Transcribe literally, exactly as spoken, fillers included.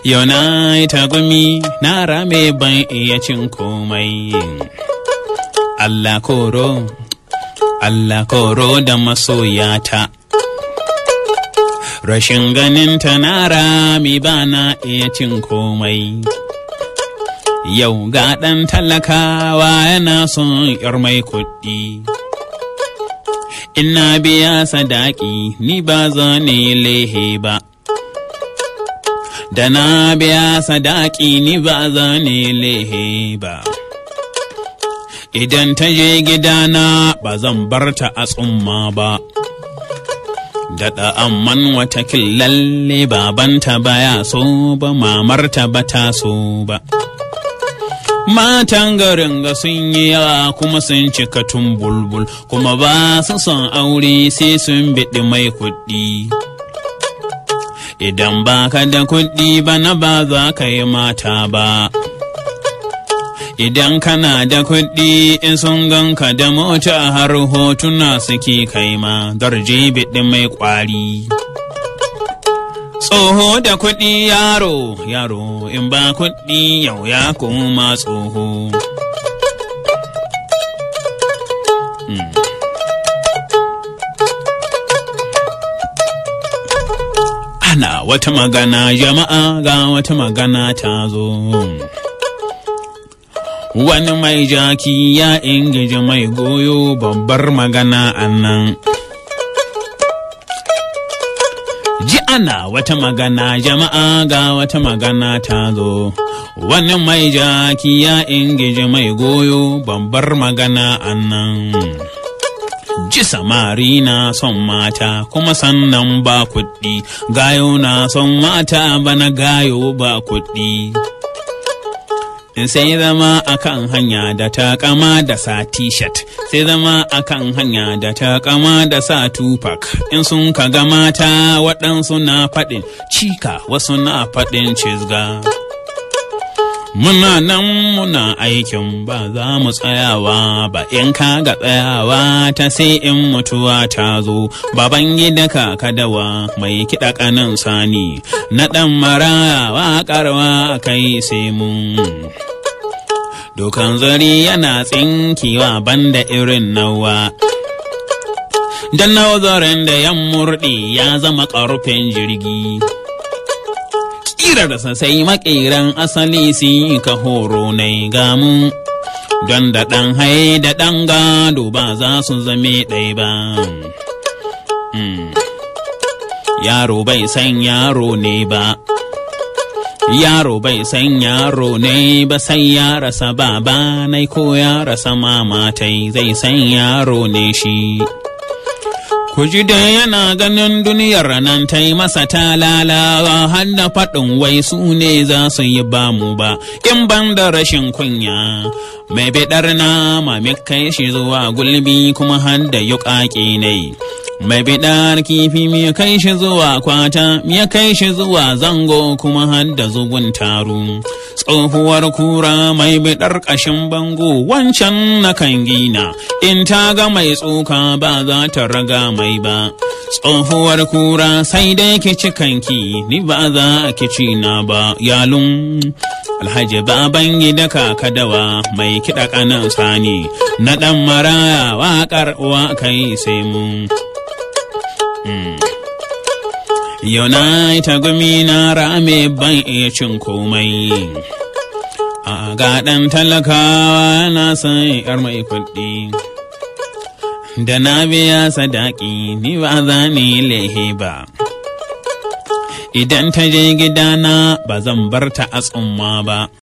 Yau na yi tagumi na rame ban iya cin komai. Allah koro, Allah koro da masoyata. Rashin ganin ta na rami ba na iya cin komai. Yau ga ɗan talakawa yana son ‘yar mai kuɗi. Ina biya sadaki ni ba zan yi lehe ba. Da na biya sadaki ni ba zan yi lehe ba. Idan ta je gidana ba zan bar ta a tsumma ba. Daɗa amman watakil lalle babanta baya so ba, mamarta ba ta so ba. Matan garin ga sun yi yawa kuma sun cika tun bulbul, kuma ba su son aure sai sun biɗi mai kuɗi. Idan ba ka da kuɗi bana ba za ka yi mata ba. Idan kana da kuɗi in sun ganka da mota har hotuna suke kai ma, darje biɗi mai ƙwari. Tsoho da kuɗi yaro, yaro in ba kuɗi yau ya koma tsoho. Hmm. Ana wata magana jama'a ga wata magana ta zo. Wani mai jaki ya ingiji mai goyo, babbar magana annan. Ji ana wata magana jama'a ga wata magana ta zo. Wani mai jaki ya ingiji mai goyo, babbar magana annan. Ji samari na son mata kuma sannan ba kuɗi, gayo na son mata bana gayo ba kuɗi. Sai zama akan hanya da ta kama da sa t-shirt, sai zama akan hanya da ta kama da sa tupac. In sun kaga mata waɗansu na faɗin cika, wasu na faɗin cizga. Muna nan muna aikin ba za mu tsayawa ba, in kaga tsayawa ta sai in mutuwa ta zo. Baban gida kakadawa mai kiɗa ƙanan sani, na ɗan maraya waƙarwa kai sai mun. Dokan zari yana tsinkewa banda irin nawa. Dan nazarin da yan murɗi ya zama ƙarfin jirgi. Ƙirarsa sai maƙeran asali su ka horo na gamu. Don da ɗan hai da ɗan gado ba za su zame ɗai ba. Yaro bai san yaro ne ba. Yaro bai san yaro ne ba, sai ya rasa baba nai ko ya rasa mama tai, zai san yaro ne shi. Ku ji da yana ganin duniyar nan ta yi masa talalawa, har da faɗin wai su ne za su yi bamu ba, in ban da rashin kunya. Mai biɗar nama mai kai shi zuwa gulbi kuma har da yuƙaƙi ne. Mai biɗar kifi mai kai shi zuwa kwata, mai kai shi zuwa zango kuma har da zubun taru. Tsohuwar kura mai biɗar ƙashin bango, wancan na kan gina, in ta ga mai tsoka ba za ta raga mai ba. Tsohuwar kura sai dai ki ci kanki, ni ba za ki ci na ba. Yalun Alhaji baban gida kakadawa mai kiɗa ƙanan sani, na ɗan maraya waƙar uwa kai sai mun. Yau na yi tagumi na rame ban iya cin komai. A ga ɗan talakawa na san ‘yar mai kuɗi. Da na biya sadaki ni ba za ni lehe ba. Idan ta je gidana ba zan bar ta a tsumma ba.